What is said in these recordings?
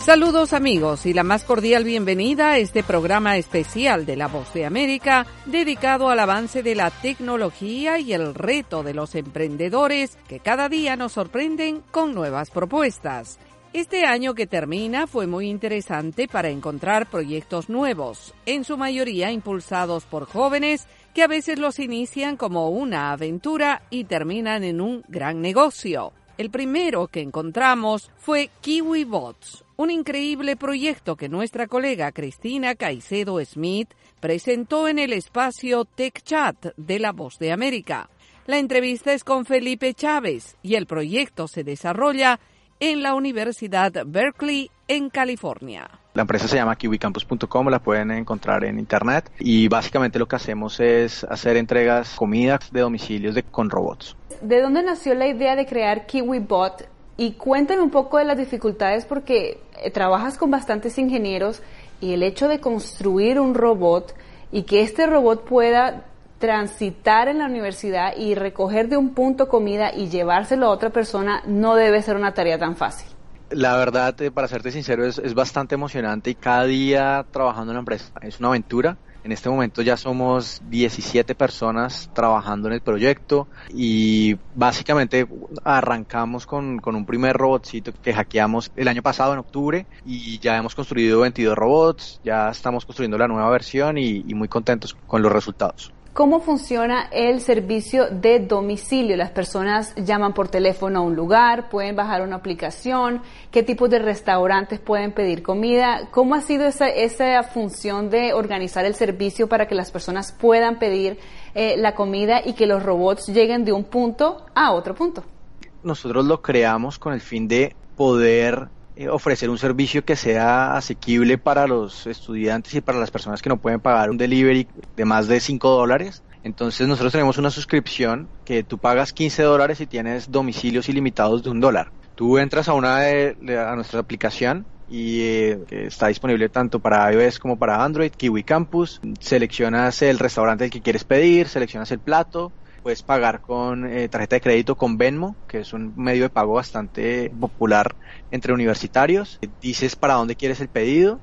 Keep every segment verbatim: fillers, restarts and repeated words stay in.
Saludos amigos y la más cordial bienvenida a este programa especial de La Voz de América dedicado al avance de la tecnología y el reto de los emprendedores que cada día nos sorprenden con nuevas propuestas. Este año que termina fue muy interesante para encontrar proyectos nuevos, en su mayoría impulsados por jóvenes que a veces los inician como una aventura y terminan en un gran negocio. El primero que encontramos fue KiwiBots, un increíble proyecto que nuestra colega Cristina Caicedo Smith presentó en el espacio TechChat de La Voz de América. La entrevista es con Felipe Chávez y el proyecto se desarrolla en la Universidad Berkeley, en California. La empresa se llama kiwi campus punto com, la pueden encontrar en internet y básicamente lo que hacemos es hacer entregas comida de domicilios de, con robots. ¿De dónde nació la idea de crear KiwiBot? Y cuéntame un poco de las dificultades porque eh, trabajas con bastantes ingenieros y el hecho de construir un robot y que este robot pueda transitar en la universidad y recoger de un punto comida y llevárselo a otra persona no debe ser una tarea tan fácil. La verdad, eh, para serte sincero, es, es bastante emocionante y cada día trabajando en la empresa es una aventura. En este momento ya somos diecisiete personas trabajando en el proyecto y básicamente arrancamos con, con un primer robotcito que hackeamos el año pasado en octubre y ya hemos construido veintidós robots, ya estamos construyendo la nueva versión y, y muy contentos con los resultados. ¿Cómo funciona el servicio de domicilio? Las personas llaman por teléfono a un lugar, pueden bajar una aplicación, ¿qué tipos de restaurantes pueden pedir comida? ¿Cómo ha sido esa, esa función de organizar el servicio para que las personas puedan pedir eh, la comida y que los robots lleguen de un punto a otro punto? Nosotros lo creamos con el fin de poder ofrecer un servicio que sea asequible para los estudiantes y para las personas que no pueden pagar un delivery de más de cinco dólares. Entonces nosotros tenemos una suscripción que tú pagas quince dólares y tienes domicilios ilimitados de un dólar. Tú entras a una de, de a nuestra aplicación y eh, que está disponible tanto para iOS como para Android, Kiwi Campus. Seleccionas el restaurante al que quieres pedir, seleccionas el plato. Puedes pagar con eh, tarjeta de crédito con Venmo, que es un medio de pago bastante popular entre universitarios. Dices para dónde quieres el pedido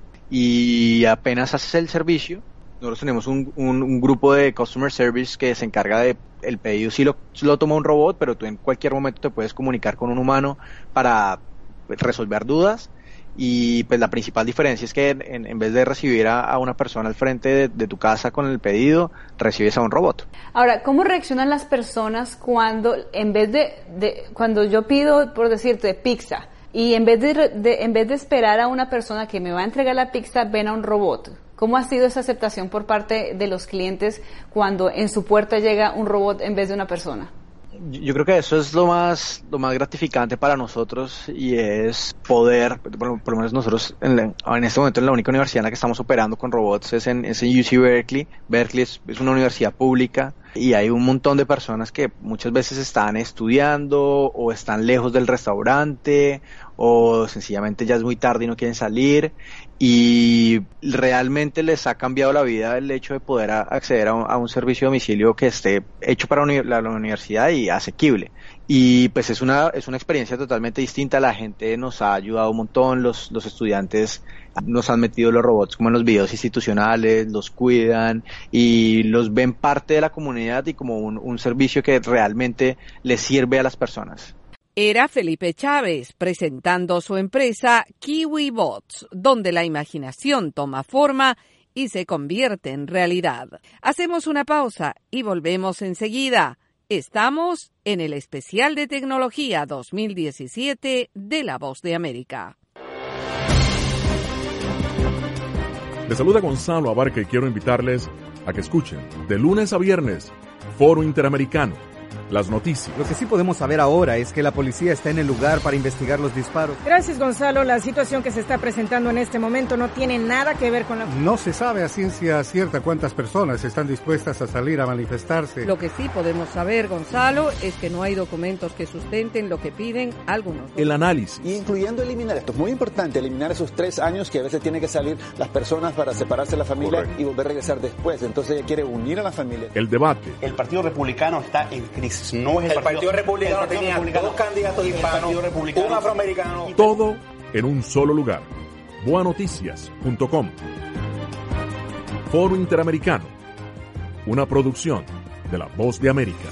y apenas haces el servicio. Nosotros tenemos un, un, un grupo de Customer Service que se encarga de el pedido. Sí lo, sí lo toma un robot, pero tú en cualquier momento te puedes comunicar con un humano para resolver dudas. Y pues la principal diferencia es que en, en vez de recibir a, a una persona al frente de, de tu casa con el pedido, recibes a un robot. Ahora, ¿cómo reaccionan las personas cuando en vez de, de cuando yo pido, por decirte, pizza, y en vez de, de en vez de esperar a una persona que me va a entregar la pizza, ven a un robot? ¿Cómo ha sido esa aceptación por parte de los clientes cuando en su puerta llega un robot en vez de una persona? Yo creo que eso es lo más lo más gratificante para nosotros y es poder, por, por lo menos nosotros en, la, en este momento en la única universidad en la que estamos operando con robots es en, es en U C Berkeley. Berkeley es, es una universidad pública y hay un montón de personas que muchas veces están estudiando o están lejos del restaurante o sencillamente ya es muy tarde y no quieren salir y realmente les ha cambiado la vida el hecho de poder a, acceder a un, a un servicio de domicilio que esté hecho para uni- la, la universidad y asequible. Y pues es una es una experiencia totalmente distinta. La gente nos ha ayudado un montón, los los estudiantes nos han metido los robots como en los videos institucionales, los cuidan y los ven parte de la comunidad y como un, un servicio que realmente les sirve a las personas. Era Felipe Chávez presentando su empresa KiwiBots, donde la imaginación toma forma y se convierte en realidad. Hacemos una pausa y volvemos enseguida. Estamos en el especial de tecnología dos mil diecisiete de La Voz de América. Les saluda Gonzalo Abarca y quiero invitarles a que escuchen de lunes a viernes Foro Interamericano. Las noticias. Lo que sí podemos saber ahora es que la policía está en el lugar para investigar los disparos. Gracias, Gonzalo. La situación que se está presentando en este momento no tiene nada que ver con la... No se sabe a ciencia cierta cuántas personas están dispuestas a salir a manifestarse. Lo que sí podemos saber, Gonzalo, es que no hay documentos que sustenten lo que piden algunos. El análisis. Y incluyendo eliminar, esto es muy importante, eliminar esos tres años que a veces tienen que salir las personas para separarse de la familia. Correcto. Y volver a regresar después. Entonces ella quiere unir a la familia. El debate. El Partido Republicano está en crisis. No es el, el Partido, partido Republicano el partido tenía republicano, dos candidatos hispanos, un afroamericano. Todo en un solo lugar. boa noticias punto com. Foro Interamericano, una producción de La Voz de América.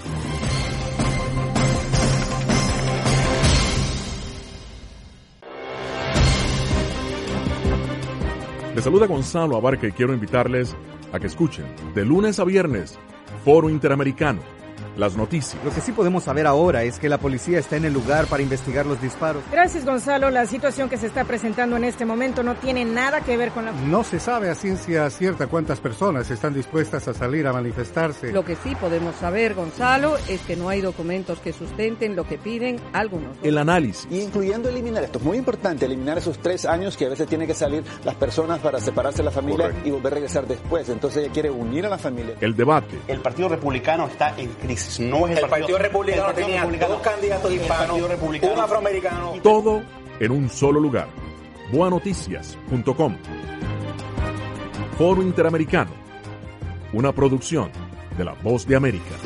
Les saluda Gonzalo Abarca y quiero invitarles a que escuchen de lunes a viernes Foro Interamericano, las noticias. Lo que sí podemos saber ahora es que la policía está en el lugar para investigar los disparos. Gracias, Gonzalo. La situación que se está presentando en este momento no tiene nada que ver con la... No se sabe a ciencia cierta cuántas personas están dispuestas a salir a manifestarse. Lo que sí podemos saber, Gonzalo, es que no hay documentos que sustenten lo que piden algunos. El análisis. Y incluyendo eliminar, esto es muy importante, eliminar esos tres años que a veces tienen que salir las personas para separarse de la familia. Correcto. Y volver a regresar después. Entonces ella quiere unir a la familia. El debate. El Partido Republicano está en crisis. No es el, el Partido, partido Republicano el partido tenía republicano, dos candidatos hispanos, un afroamericano. Todo en un solo lugar. boa noticias punto com. Foro Interamericano, una producción de La Voz de América.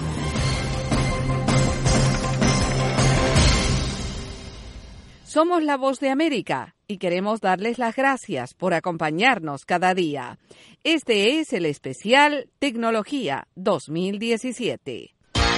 Somos La Voz de América y queremos darles las gracias por acompañarnos cada día. Este es el especial Tecnología dos mil diecisiete.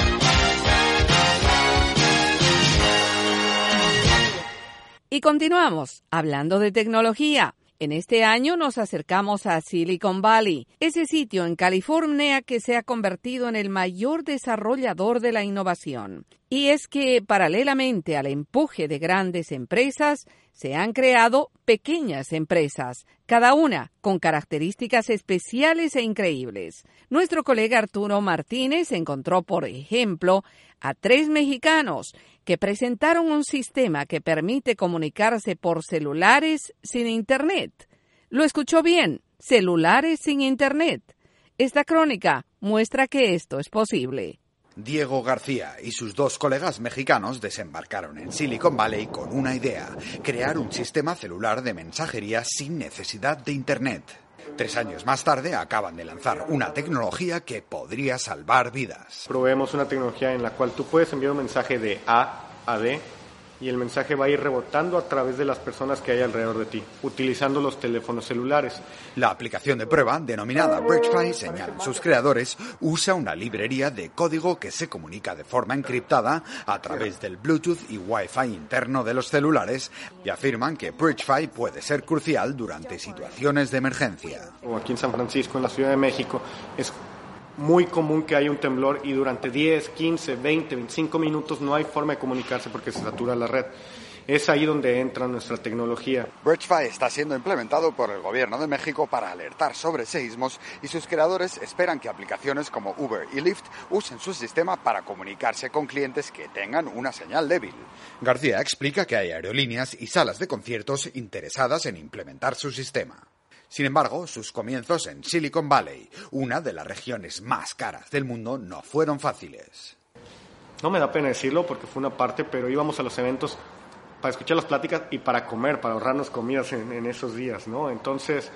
Y continuamos hablando de tecnología. En este año nos acercamos a Silicon Valley, ese sitio en California que se ha convertido en el mayor desarrollador de la innovación. Y es que, paralelamente al empuje de grandes empresas, se han creado pequeñas empresas, cada una con características especiales e increíbles. Nuestro colega Arturo Martínez encontró, por ejemplo, a tres mexicanos que presentaron un sistema que permite comunicarse por celulares sin Internet. ¿Lo escuchó bien? Celulares sin Internet. Esta crónica muestra que esto es posible. Diego García y sus dos colegas mexicanos desembarcaron en Silicon Valley con una idea: crear un sistema celular de mensajería sin necesidad de Internet. Tres años más tarde acaban de lanzar una tecnología que podría salvar vidas. Proveemos una tecnología en la cual tú puedes enviar un mensaje de A a D y el mensaje va a ir rebotando a través de las personas que hay alrededor de ti, utilizando los teléfonos celulares. La aplicación de prueba, denominada BridgeFi, señalan sus creadores, usa una librería de código que se comunica de forma encriptada a través del Bluetooth y Wi-Fi interno de los celulares y afirman que BridgeFi puede ser crucial durante situaciones de emergencia. O aquí en San Francisco, en la Ciudad de México, es muy común que haya un temblor y durante diez, quince, veinte, veinticinco minutos no hay forma de comunicarse porque se satura la red. Es ahí donde entra nuestra tecnología. BridgeFi está siendo implementado por el gobierno de México para alertar sobre seísmos y sus creadores esperan que aplicaciones como Uber y Lyft usen su sistema para comunicarse con clientes que tengan una señal débil. García explica que hay aerolíneas y salas de conciertos interesadas en implementar su sistema. Sin embargo, sus comienzos en Silicon Valley, una de las regiones más caras del mundo, no fueron fáciles. No me da pena decirlo porque fue una parte, pero íbamos a los eventos para escuchar las pláticas y para comer, para ahorrarnos comidas en, en esos días, ¿no? Entonces,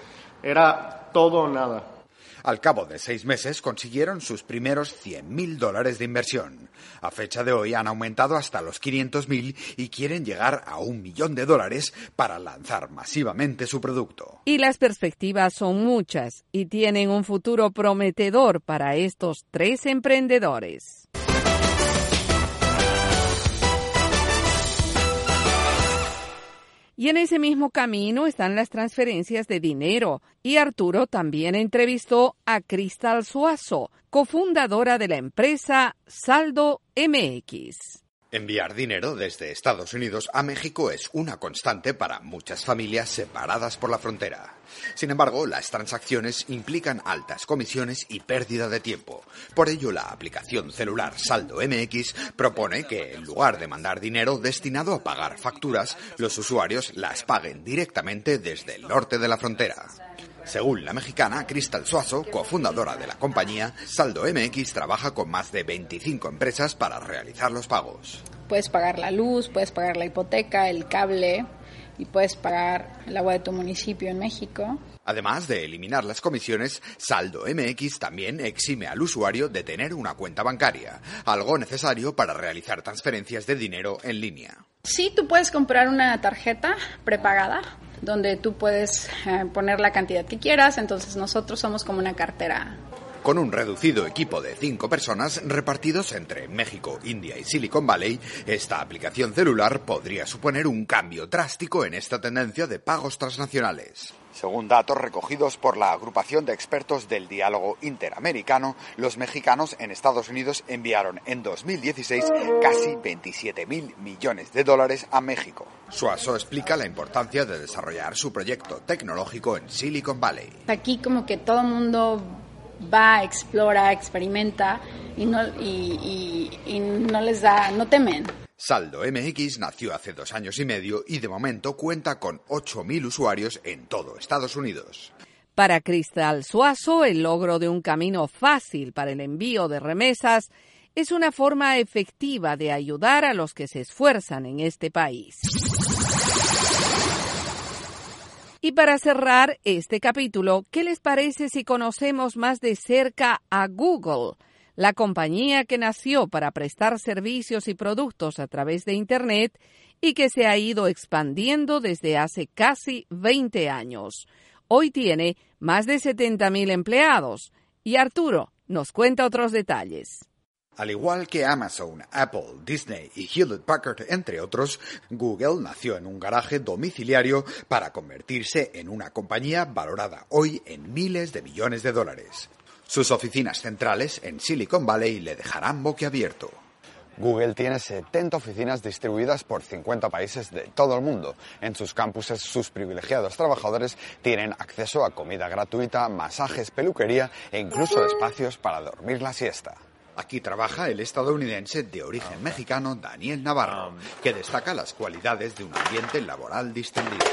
era todo o nada. Al cabo de seis meses consiguieron sus primeros cien mil dólares de inversión. A fecha de hoy han aumentado hasta los quinientos mil y quieren llegar a un millón de dólares para lanzar masivamente su producto. Y las perspectivas son muchas y tienen un futuro prometedor para estos tres emprendedores. Y en ese mismo camino están las transferencias de dinero. Y Arturo también entrevistó a Cristal Suazo, cofundadora de la empresa Saldo M X. Enviar dinero desde Estados Unidos a México es una constante para muchas familias separadas por la frontera. Sin embargo, las transacciones implican altas comisiones y pérdida de tiempo. Por ello, la aplicación celular Saldo M X propone que, en lugar de mandar dinero destinado a pagar facturas, los usuarios las paguen directamente desde el norte de la frontera. Según la mexicana Cristal Suazo, cofundadora de la compañía, Saldo M X trabaja con más de veinticinco empresas para realizar los pagos. Puedes pagar la luz, puedes pagar la hipoteca, el cable y puedes pagar el agua de tu municipio en México. Además de eliminar las comisiones, Saldo M X también exime al usuario de tener una cuenta bancaria, algo necesario para realizar transferencias de dinero en línea. Sí, tú puedes comprar una tarjeta prepagada donde tú puedes eh, poner la cantidad que quieras, entonces nosotros somos como una cartera. Con un reducido equipo de cinco personas repartidos entre México, India y Silicon Valley, esta aplicación celular podría suponer un cambio drástico en esta tendencia de pagos transnacionales. Según datos recogidos por la agrupación de expertos del diálogo interamericano, los mexicanos en Estados Unidos enviaron en dos mil dieciséis casi veintisiete mil millones de dólares a México. Suazo explica la importancia de desarrollar su proyecto tecnológico en Silicon Valley. Aquí como que todo el mundo va, explora, experimenta y no, y, y, y no les da, no temen. Saldo M X nació hace dos años y medio y de momento cuenta con ocho mil usuarios en todo Estados Unidos. Para Cristal Suazo, el logro de un camino fácil para el envío de remesas es una forma efectiva de ayudar a los que se esfuerzan en este país. Y para cerrar este capítulo, ¿qué les parece si conocemos más de cerca a Google, la compañía que nació para prestar servicios y productos a través de Internet y que se ha ido expandiendo desde hace casi veinte años? Hoy tiene más de setenta mil empleados. Y Arturo nos cuenta otros detalles. Al igual que Amazon, Apple, Disney y Hewlett Packard, entre otros, Google nació en un garaje domiciliario para convertirse en una compañía valorada hoy en miles de millones de dólares. Sus oficinas centrales en Silicon Valley le dejarán boquiabierto. Google tiene setenta oficinas distribuidas por cincuenta países de todo el mundo. En sus campuses, sus privilegiados trabajadores tienen acceso a comida gratuita, masajes, peluquería e incluso espacios para dormir la siesta. Aquí trabaja el estadounidense de origen mexicano Daniel Navarro, que destaca las cualidades de un ambiente laboral distendido.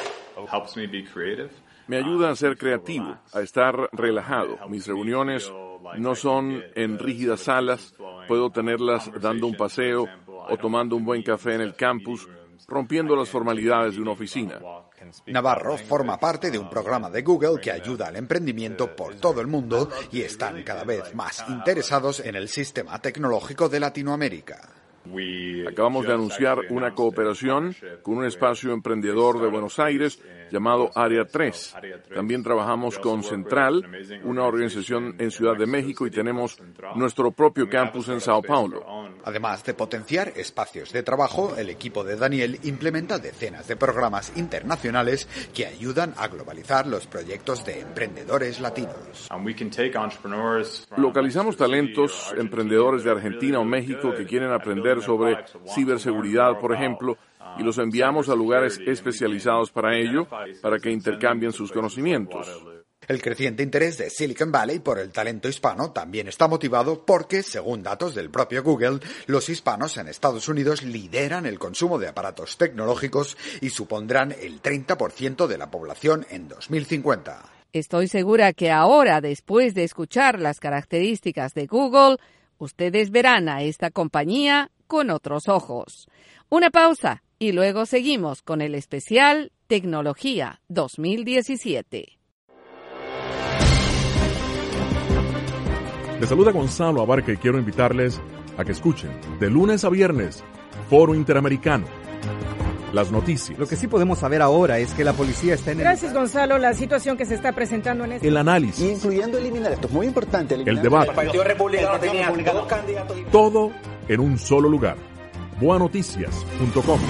Me ayuda a ser creativo, a estar relajado. Mis reuniones no son en rígidas salas, puedo tenerlas dando un paseo o tomando un buen café en el campus, rompiendo las formalidades de una oficina. Navarro forma parte de un programa de Google que ayuda al emprendimiento por todo el mundo y están cada vez más interesados en el sistema tecnológico de Latinoamérica. Acabamos de anunciar una cooperación con un espacio emprendedor de Buenos Aires llamado Área tres. También trabajamos con Central, una organización en Ciudad de México, y tenemos nuestro propio campus en Sao Paulo. Además de potenciar espacios de trabajo, el equipo de Daniel implementa decenas de programas internacionales que ayudan a globalizar los proyectos de emprendedores latinos. Localizamos talentos, emprendedores de Argentina o México que quieren aprender sobre ciberseguridad, por ejemplo, y los enviamos a lugares especializados para ello, para que intercambien sus conocimientos. El creciente interés de Silicon Valley por el talento hispano también está motivado porque, según datos del propio Google, los hispanos en Estados Unidos lideran el consumo de aparatos tecnológicos y supondrán el treinta por ciento de la población en dos mil cincuenta. Estoy segura que ahora, después de escuchar las características de Google, ustedes verán a esta compañía con otros ojos. Una pausa y luego seguimos con el especial Tecnología dos mil diecisiete. Les saluda Gonzalo Abarca y quiero invitarles a que escuchen de lunes a viernes Foro Interamericano. Las noticias. Lo que sí podemos saber ahora es que la policía está en el... Gracias, Gonzalo. La situación que se está presentando en este... El análisis. Incluyendo eliminar, esto es muy importante. Eliminar. El debate. El Partido Republicano tenía dos candidatos. Todo en un solo lugar. boa noticias punto com.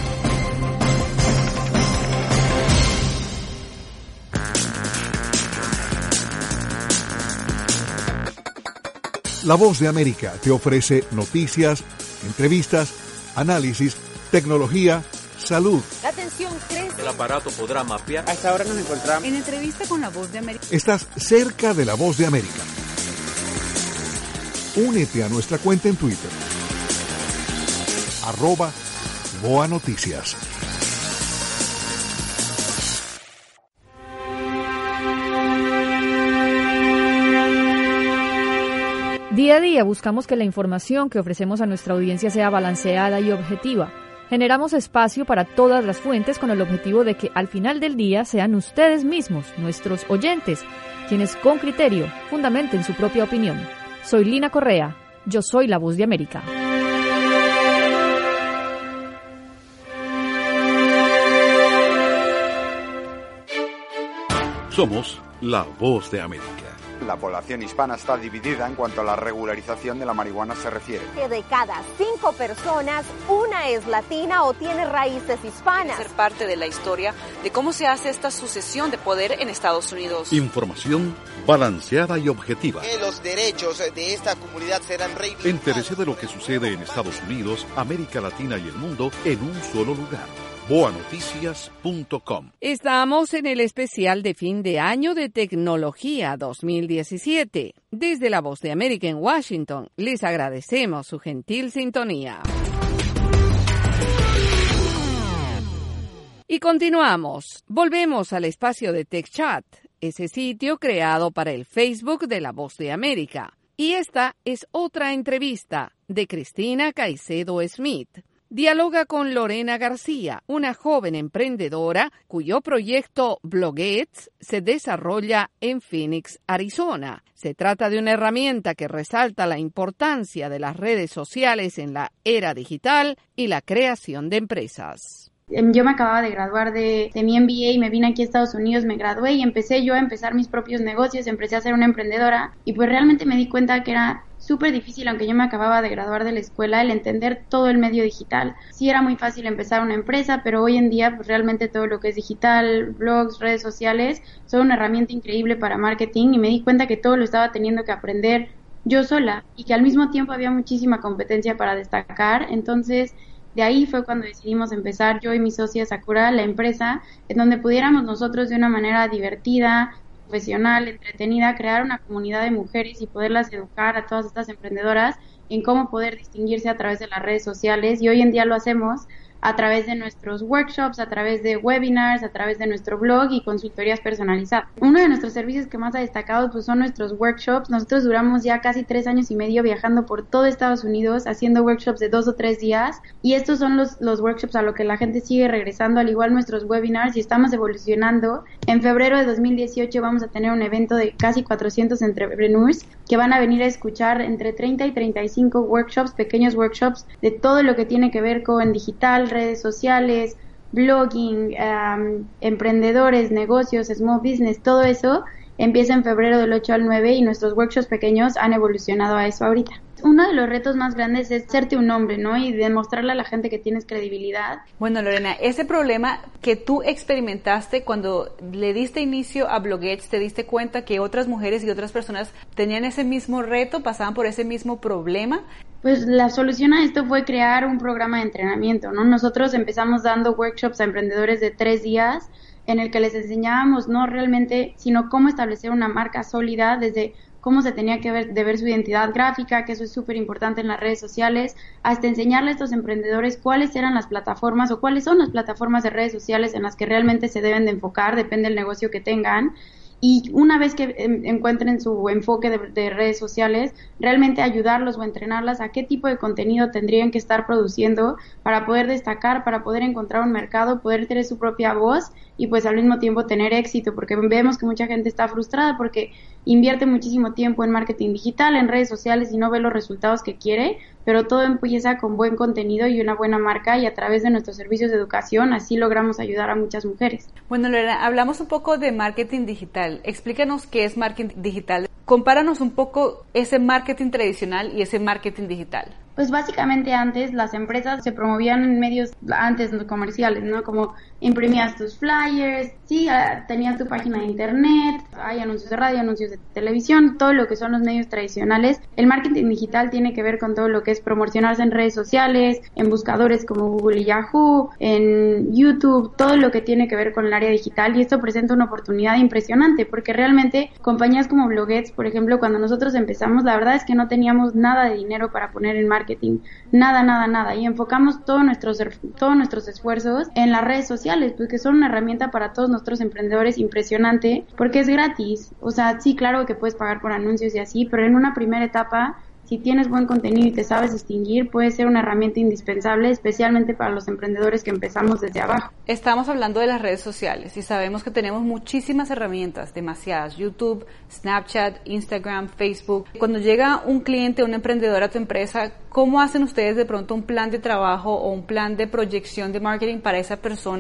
La Voz de América te ofrece noticias, entrevistas, análisis, tecnología, salud. La atención crece. El aparato podrá mapear. A esta hora nos encontramos en entrevista con La Voz de América. Estás cerca de La Voz de América. Únete a nuestra cuenta en Twitter. Arroba Boa Noticias. Día a día buscamos que la información que ofrecemos a nuestra audiencia sea balanceada y objetiva. Generamos espacio para todas las fuentes con el objetivo de que al final del día sean ustedes mismos, nuestros oyentes, quienes con criterio fundamenten su propia opinión. Soy Lina Correa, yo soy La Voz de América. Somos la voz de América. La población hispana está dividida en cuanto a la regularización de la marihuana se refiere. Que de cada cinco personas, una es latina o tiene raíces hispanas. Ser parte de la historia de cómo se hace esta sucesión de poder en Estados Unidos. Información balanceada y objetiva. Que los derechos de esta comunidad serán reivindicados. Entérese de lo que sucede en Estados Unidos, América Latina y el mundo en un solo lugar. boa noticias punto com. Estamos en el especial de fin de año de Tecnología dos mil diecisiete. Desde La Voz de América en Washington, les agradecemos su gentil sintonía. Y continuamos. Volvemos al espacio de TechChat, ese sitio creado para el Facebook de La Voz de América. Y esta es otra entrevista de Cristina Caicedo Smith. Dialoga con Lorena García, una joven emprendedora cuyo proyecto Bloguettes se desarrolla en Phoenix, Arizona. Se trata de una herramienta que resalta la importancia de las redes sociales en la era digital y la creación de empresas. Yo me acababa de graduar de, de mi M B A y me vine aquí a Estados Unidos, me gradué y empecé yo a empezar mis propios negocios, empecé a ser una emprendedora y pues realmente me di cuenta que era súper difícil, aunque yo me acababa de graduar de la escuela, el entender todo el medio digital. Sí era muy fácil empezar una empresa, pero hoy en día pues realmente todo lo que es digital, blogs, redes sociales, son una herramienta increíble para marketing y me di cuenta que todo lo estaba teniendo que aprender yo sola y que al mismo tiempo había muchísima competencia para destacar, entonces de ahí fue cuando decidimos empezar yo y mi socia Sakura la empresa, en donde pudiéramos nosotros de una manera divertida, profesional, entretenida, crear una comunidad de mujeres y poderlas educar a todas estas emprendedoras en cómo poder distinguirse a través de las redes sociales y hoy en día lo hacemos a través de nuestros workshops, a través de webinars, a través de nuestro blog y consultorías personalizadas. Uno de nuestros servicios que más ha destacado pues son nuestros workshops. Nosotros duramos ya casi tres años y medio viajando por todo Estados Unidos haciendo workshops de dos o tres días y estos son los, los workshops a lo que la gente sigue regresando, al igual nuestros webinars y estamos evolucionando. En febrero de dos mil dieciocho vamos a tener un evento de casi cuatrocientos entrepreneurs que van a venir a escuchar entre treinta y treinta y cinco workshops, pequeños workshops de todo lo que tiene que ver con digital, redes sociales, blogging, um, emprendedores, negocios, small business, todo eso empieza en febrero del ocho al nueve y nuestros workshops pequeños han evolucionado a eso ahorita. Uno de los retos más grandes es serte un nombre, ¿no? Y demostrarle a la gente que tienes credibilidad. Bueno, Lorena, ese problema que tú experimentaste cuando le diste inicio a Bloguettes, ¿te diste cuenta que otras mujeres y otras personas tenían ese mismo reto, pasaban por ese mismo problema? Pues la solución a esto fue crear un programa de entrenamiento, ¿no? Nosotros empezamos dando workshops a emprendedores de tres días en el que les enseñábamos no realmente, sino cómo establecer una marca sólida desde cómo se tenía que ver, de ver su identidad gráfica, que eso es súper importante en las redes sociales, hasta enseñarle a estos emprendedores cuáles eran las plataformas o cuáles son las plataformas de redes sociales en las que realmente se deben de enfocar, depende del negocio que tengan. Y una vez que encuentren su enfoque de, de redes sociales, realmente ayudarlos o entrenarlas a qué tipo de contenido tendrían que estar produciendo para poder destacar, para poder encontrar un mercado, poder tener su propia voz y pues al mismo tiempo tener éxito, porque vemos que mucha gente está frustrada porque invierte muchísimo tiempo en marketing digital, en redes sociales y no ve los resultados que quiere, pero todo empieza con buen contenido y una buena marca y a través de nuestros servicios de educación así logramos ayudar a muchas mujeres. Bueno, Lorena, hablamos un poco de marketing digital. Explícanos qué es marketing digital. Compáranos un poco ese marketing tradicional y ese marketing digital. Pues básicamente antes las empresas se promovían en medios antes comerciales, ¿no? Como imprimías tus flyers, sí, tenías tu página de internet, hay anuncios de radio, anuncios de televisión, todo lo que son los medios tradicionales. El marketing digital tiene que ver con todo lo que es promocionarse en redes sociales, en buscadores como Google y Yahoo, en YouTube, todo lo que tiene que ver con el área digital y esto presenta una oportunidad impresionante porque realmente compañías como Bloguettes, por ejemplo, cuando nosotros empezamos, la verdad es que no teníamos nada de dinero para poner en marketing. Nada, nada, nada. Y enfocamos todos nuestros, todos nuestros esfuerzos en las redes sociales, porque son una herramienta para todos nuestros emprendedores impresionante, porque es gratis. O sea, sí, claro que puedes pagar por anuncios y así, pero en una primera etapa, si tienes buen contenido y te sabes distinguir, puede ser una herramienta indispensable, especialmente para los emprendedores que empezamos desde abajo. Estamos hablando de las redes sociales y sabemos que tenemos muchísimas herramientas, demasiadas, YouTube, Snapchat, Instagram, Facebook. Cuando llega un cliente, un emprendedor a tu empresa, ¿cómo hacen ustedes de pronto un plan de trabajo o un plan de proyección de marketing para esa persona?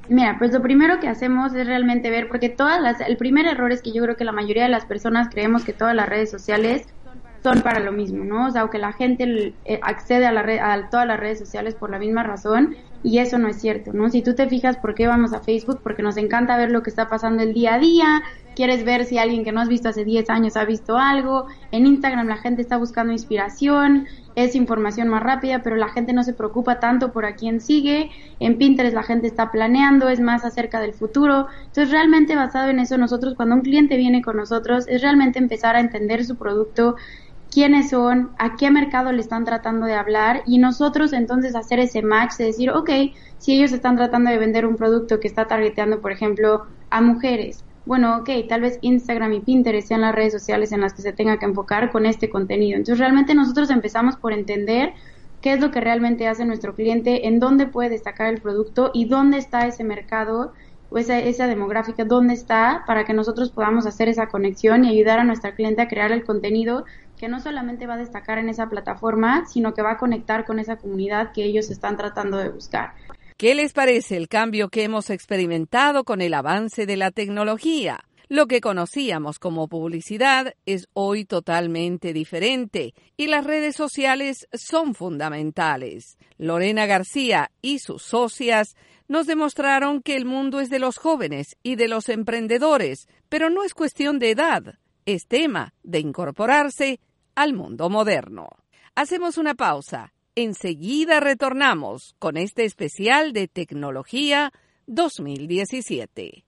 Mira, pues lo primero que hacemos es realmente ver, porque todas las, el primer error es que yo creo que la mayoría de las personas creemos que todas las redes sociales son para lo mismo, ¿no? O sea, que la gente accede a, la red, a todas las redes sociales por la misma razón, y eso no es cierto, ¿no? Si tú te fijas por qué vamos a Facebook, porque nos encanta ver lo que está pasando el día a día, quieres ver si alguien que no has visto hace diez años ha visto algo, en Instagram la gente está buscando inspiración, es información más rápida, pero la gente no se preocupa tanto por a quién sigue, en Pinterest la gente está planeando, es más acerca del futuro, entonces realmente basado en eso nosotros cuando un cliente viene con nosotros es realmente empezar a entender su producto, quiénes son, a qué mercado le están tratando de hablar y nosotros entonces hacer ese match de decir, ok, si ellos están tratando de vender un producto que está targeteando, por ejemplo, a mujeres, bueno, ok, tal vez Instagram y Pinterest sean las redes sociales en las que se tenga que enfocar con este contenido. Entonces realmente nosotros empezamos por entender qué es lo que realmente hace nuestro cliente, en dónde puede destacar el producto y dónde está ese mercado o esa, esa demográfica, dónde está para que nosotros podamos hacer esa conexión y ayudar a nuestra cliente a crear el contenido que no solamente va a destacar en esa plataforma, sino que va a conectar con esa comunidad que ellos están tratando de buscar. ¿Qué les parece el cambio que hemos experimentado con el avance de la tecnología? Lo que conocíamos como publicidad es hoy totalmente diferente y las redes sociales son fundamentales. Lorena García y sus socias nos demostraron que el mundo es de los jóvenes y de los emprendedores, pero no es cuestión de edad, es tema de incorporarse al mundo moderno. Hacemos una pausa. Enseguida retornamos con este especial de Tecnología dos mil diecisiete.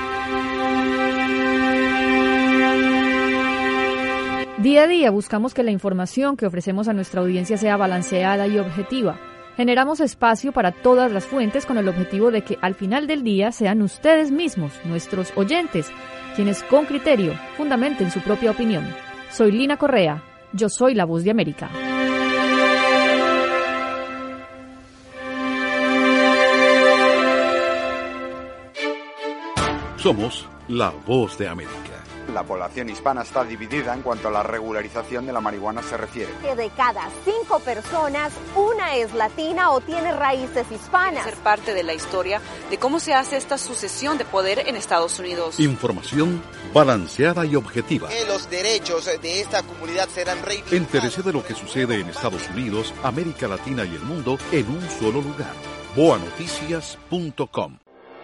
Día a día buscamos que la información que ofrecemos a nuestra audiencia sea balanceada y objetiva. Generamos espacio para todas las fuentes con el objetivo de que al final del día sean ustedes mismos, nuestros oyentes, quienes con criterio fundamenten su propia opinión. Soy Lina Correa, yo soy la Voz de América. Somos la Voz de América. La población hispana está dividida en cuanto a la regularización de la marihuana se refiere. Que de cada cinco personas, una es latina o tiene raíces hispanas. Ser parte de la historia de cómo se hace esta sucesión de poder en Estados Unidos. Información balanceada y objetiva. Que los derechos de esta comunidad serán reivindicados. Entérese de lo que sucede en Estados Unidos, América Latina y el mundo en un solo lugar. boa noticias punto com.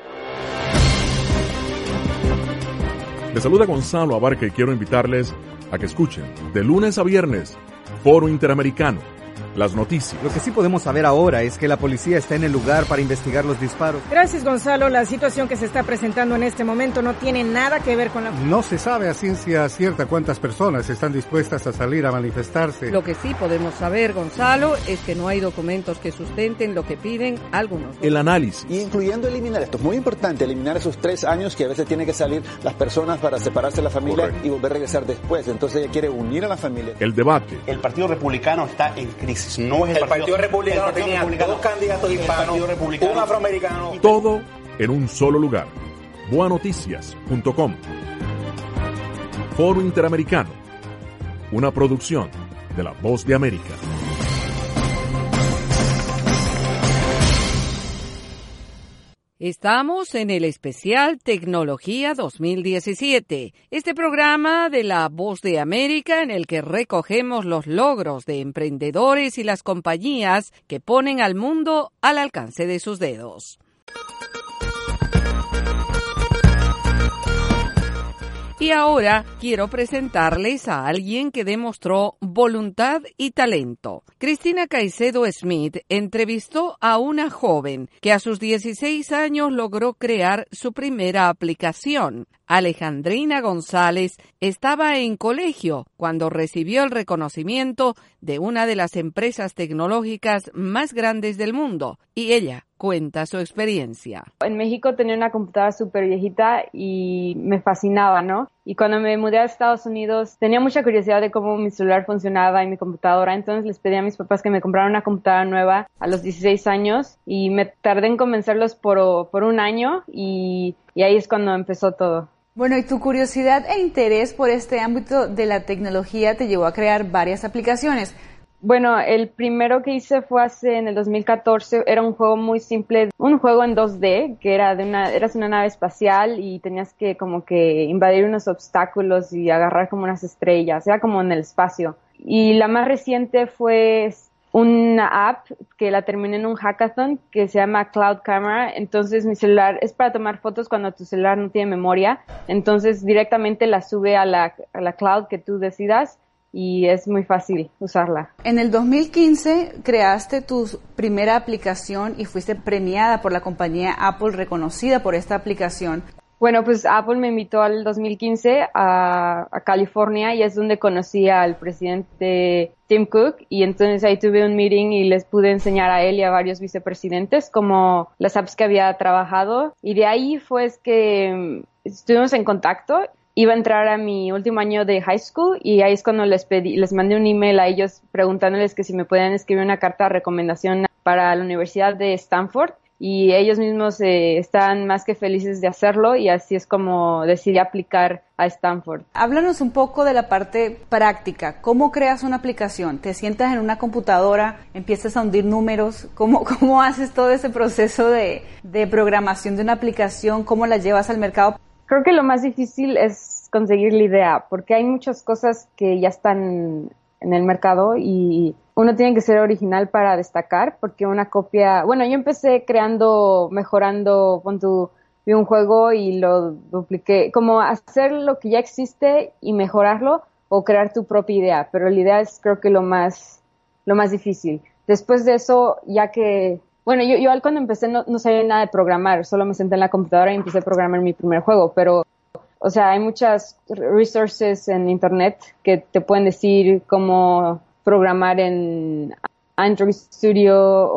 Les saluda Gonzalo Abarca y quiero invitarles a que escuchen de lunes a viernes Foro Interamericano, las noticias. Lo que sí podemos saber ahora es que la policía está en el lugar para investigar los disparos. Gracias, Gonzalo. La situación que se está presentando en este momento no tiene nada que ver con la... No se sabe a ciencia cierta cuántas personas están dispuestas a salir a manifestarse. Lo que sí podemos saber, Gonzalo, es que no hay documentos que sustenten lo que piden algunos. El análisis. Y incluyendo eliminar, esto es muy importante, eliminar esos tres años que a veces tienen que salir las personas para separarse de la familia. Correcto. Y volver a regresar después. Entonces ella quiere unir a la familia. El debate. El Partido Republicano está en crisis. No es el, el Partido, partido Republicano el partido tenía republicano, dos candidatos hispanos, un afroamericano. Todo en un solo lugar. boa noticias punto com. Foro Interamericano. Una producción de La Voz de América. Estamos en el especial Tecnología dos mil diecisiete, este programa de La Voz de América en el que recogemos los logros de emprendedores y las compañías que ponen al mundo al alcance de sus dedos. Y ahora quiero presentarles a alguien que demostró voluntad y talento. Cristina Caicedo Smith entrevistó a una joven que a sus dieciséis años logró crear su primera aplicación. Alejandrina González estaba en colegio cuando recibió el reconocimiento de una de las empresas tecnológicas más grandes del mundo y ella cuenta su experiencia. En México tenía una computadora súper viejita y me fascinaba, ¿no? Y cuando me mudé a Estados Unidos tenía mucha curiosidad de cómo mi celular funcionaba y mi computadora, entonces les pedí a mis papás que me compraran una computadora nueva a los dieciséis años y me tardé en convencerlos por, por un año y, y ahí es cuando empezó todo. Bueno, y tu curiosidad e interés por este ámbito de la tecnología te llevó a crear varias aplicaciones. Bueno, el primero que hice fue hace en el dos mil catorce, era un juego muy simple, un juego en dos D, que era de una, eras una nave espacial y tenías que como que invadir unos obstáculos y agarrar como unas estrellas, era como en el espacio. Y la más reciente fue una app que la terminé en un hackathon que se llama Cloud Camera. Entonces mi celular es para tomar fotos cuando tu celular no tiene memoria, entonces directamente la sube a la, a la cloud que tú decidas y es muy fácil usarla. En el dos mil quince creaste tu primera aplicación y fuiste premiada por la compañía Apple, reconocida por esta aplicación. Bueno, pues Apple me invitó al dos mil quince a, a California y es donde conocí al presidente Tim Cook y entonces ahí tuve un meeting y les pude enseñar a él y a varios vicepresidentes como las apps que había trabajado y de ahí fue es que estuvimos en contacto. Iba a entrar a mi último año de high school y ahí es cuando les pedí, les mandé un email a ellos preguntándoles que si me podían escribir una carta de recomendación para la Universidad de Stanford. Y ellos mismos eh, están más que felices de hacerlo y así es como decidí aplicar a Stanford. Háblanos un poco de la parte práctica. ¿Cómo creas una aplicación? ¿Te sientas en una computadora, empiezas a hundir números? ¿Cómo, cómo haces todo ese proceso de, de programación de una aplicación? ¿Cómo la llevas al mercado? Creo que lo más difícil es conseguir la idea porque hay muchas cosas que ya están en el mercado y uno tiene que ser original para destacar porque una copia, bueno, yo empecé creando, mejorando, pon tu, vi un juego y lo dupliqué, como hacer lo que ya existe y mejorarlo o crear tu propia idea, pero la idea es creo que lo más, lo más difícil. Después de eso, ya que, bueno, yo, yo cuando empecé no, no sabía nada de programar, solo me senté en la computadora y empecé a programar mi primer juego, pero o sea, hay muchas resources en internet que te pueden decir cómo programar en Android Studio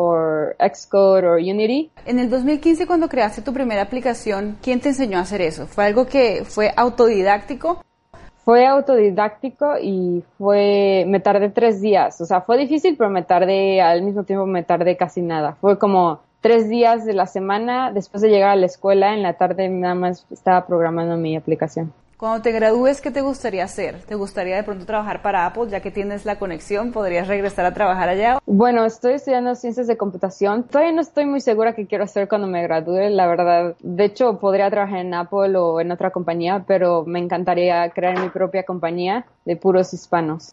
o Xcode o Unity. En el dos mil quince, cuando creaste tu primera aplicación, ¿quién te enseñó a hacer eso? ¿Fue algo que fue autodidáctico? Fue autodidáctico y fue, me tardé tres días. O sea, fue difícil, pero me tardé, al mismo tiempo me tardé casi nada. Fue como tres días de la semana, después de llegar a la escuela, en la tarde nada más estaba programando mi aplicación. Cuando te gradúes, ¿qué te gustaría hacer? ¿Te gustaría de pronto trabajar para Apple? Ya que tienes la conexión, ¿podrías regresar a trabajar allá? Bueno, estoy estudiando ciencias de computación. Todavía no estoy muy segura qué quiero hacer cuando me gradúe, la verdad. De hecho, podría trabajar en Apple o en otra compañía, pero me encantaría crear mi propia compañía de puros hispanos.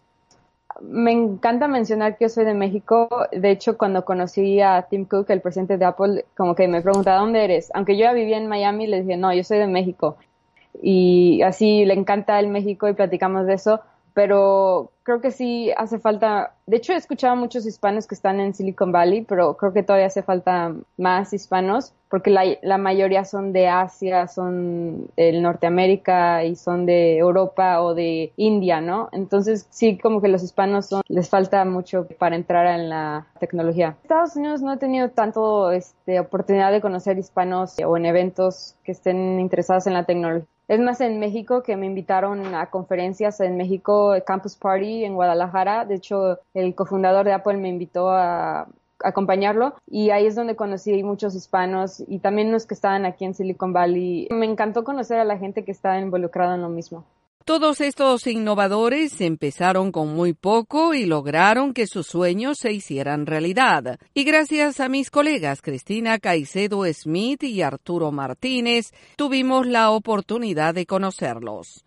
Me encanta mencionar que yo soy de México. De hecho, cuando conocí a Tim Cook, el presidente de Apple, como que me preguntaba, ¿dónde eres? Aunque yo ya vivía en Miami, le dije, no, yo soy de México. Y así le encanta el México y platicamos de eso, pero creo que sí hace falta, de hecho he escuchado a muchos hispanos que están en Silicon Valley, pero creo que todavía hace falta más hispanos, porque la, la mayoría son de Asia, son de Norteamérica y son de Europa o de India, ¿no? Entonces sí, como que los hispanos son, les falta mucho para entrar en la tecnología. En Estados Unidos no he tenido tanto este, oportunidad de conocer hispanos o en eventos que estén interesados en la tecnología. Es más, en México, que me invitaron a conferencias en México, Campus Party en Guadalajara. De hecho, el cofundador de Apple me invitó a acompañarlo y ahí es donde conocí muchos hispanos y también los que estaban aquí en Silicon Valley. Me encantó conocer a la gente que estaba involucrada en lo mismo. Todos estos innovadores empezaron con muy poco y lograron que sus sueños se hicieran realidad. Y gracias a mis colegas Cristina Caicedo Smith y Arturo Martínez, tuvimos la oportunidad de conocerlos.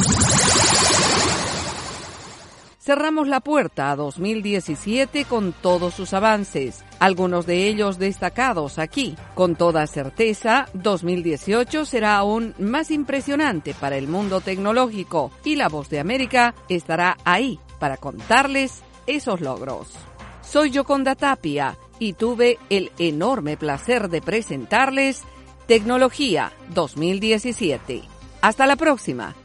Cerramos la puerta a dos mil diecisiete con todos sus avances, algunos de ellos destacados aquí. Con toda certeza, dos mil dieciocho será aún más impresionante para el mundo tecnológico y La Voz de América estará ahí para contarles esos logros. Soy Yoconda Tapia y tuve el enorme placer de presentarles Tecnología dos mil diecisiete. Hasta la próxima.